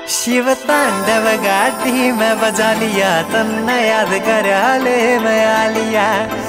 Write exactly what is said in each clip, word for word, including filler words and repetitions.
शिव तांडव गाड़ी में बजा लिया तन्ने याद करा ले मैं आ लिया।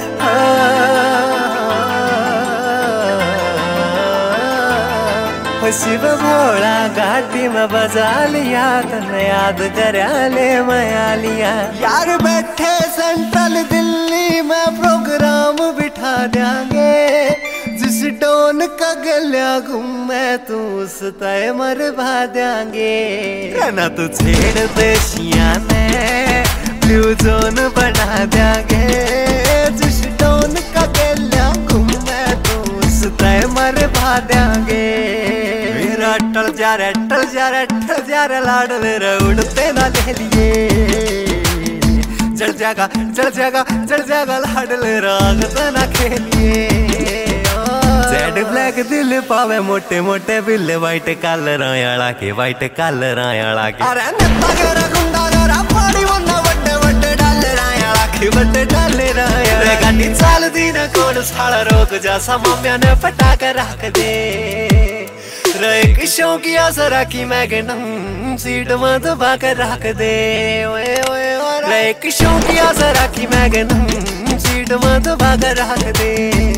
ओ शिव भोला गाड़ी में बजा लिया तन्ने याद करा ले मैं आ लिया। यार बैठे सेंट्रल दिल्ली में प्रोग्राम बिठा देंगे, जिस टोन का गल्या घूमे तू उस तय मरवा देंगे। ना तू छेड़ देशिया ने ब्लू जोन बना देंगे, जिस टोन का गल्या घूमे तू उस तय मरवा देंगे। मेरा टल जा रे टल जा रे टल जा रे लाड मेरा उड़ते ना ले लिए। जल जागा जल जागा जल जागा लाड ले राग तना खेलिए। जेड ब्लैक दिल पावे मोटे मोटे बिल्ले वाइट कलर आयाला के वाइट कलर आयाला के। अरे नत्ता गरा गुंडा गरा पानी वन्ना वड्डे वड्डे डाले आयाला के वड्डे डाले आयाला। गाड़ी चाल दी न कोण साला रोक जा समाम्या ने पटाक रख दे। रे किशों की आसरा की मैगनम सीट में दबा कर रख दे। ओए ओए रे किशों की आसरा की मैगनम सीट में दबा कर रख दे।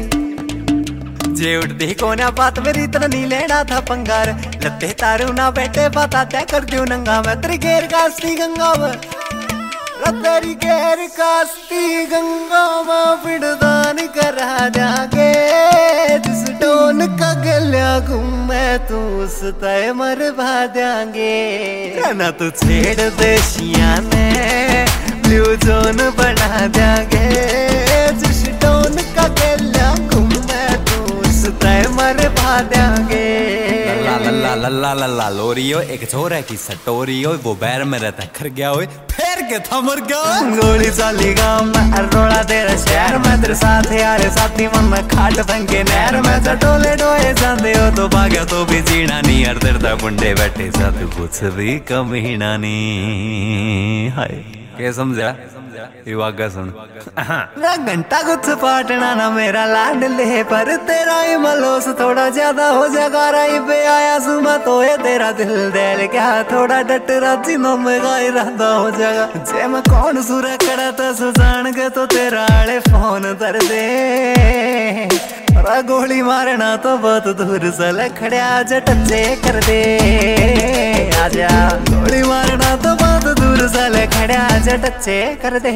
जे उठती कोना बात मेरी तरह नहीं लेना था पंगार, लत्ते तारू ना बैठे बता तय कर दू नंगा। मैं तेरी घेर कास्ती गंगा में तेरी घेर कास्ती गंगा में पिड़दान करा जाके। जिस टोन का गल्या घूमे तू उस तय मरवा देंगे। ना तू छेड़ देशिया ने ब्लू जोन बना देंगे, जिस टोन का गल्या घूमे तय मरवा देंगे। ला ला ला ला ला ला ला लोरियो एक छोरा की सटोरियो वो बैर में रहता खर गया होए फेर के था मर गया। गोली चाली गाँव में अरोड़ा तेरा शहर में तेरे साथ यार साथी मन में खाट बन के नहर में चटोले डोए जाते हो तो भाग्या तो भी जीना नहीं। हर दर्दा मुंडे बैठे साथ कुछ भी कमीना नहीं। हाय के समझा वागा सुन घंटा कुछ पाटना ना मेरा लाड ले, पर तेरा ही मलोस थोड़ा ज्यादा हो जाएगा। राई पे आया सुमा तो ये तेरा दिल दिल क्या थोड़ा डटरा जिनो में गाय रहता हो जाएगा। जे मैं कौन सुरा कड़ा था सुजान के तो तेरा आले फोन कर दे। और गोली मारना तो बहुत दूर से खड़े आजा टच्चे कर दे। आजा गोली मारना तो बहुत दूर से खड़े आजा टच्चे कर दे।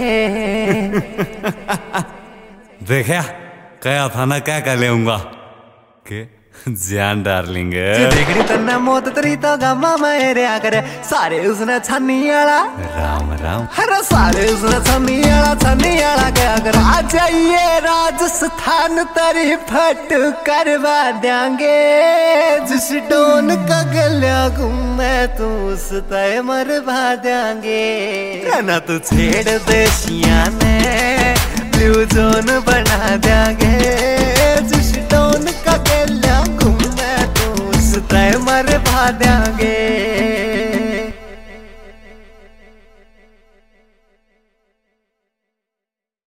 देखा कया था ना क्या कर लेऊंगा के जान डार्लिंग देखड़ी तन्ना मौत तरी तो गमा मेरे आकर सारे उसने छन्नी आला राम राम। हर सारे उसने छन्नी आला छन्नी आला क्या कर आ जाइए राजस्थान तरी फट करवा देंगे। जिस टोन का गल्या घूमे तू उस तय मरवा देंगे। ना तू छेड़ देशिया ने ब्लू जोन बना देंगे, जिस टोन का गल्या घूमे तू उस तय मरवा देंगे।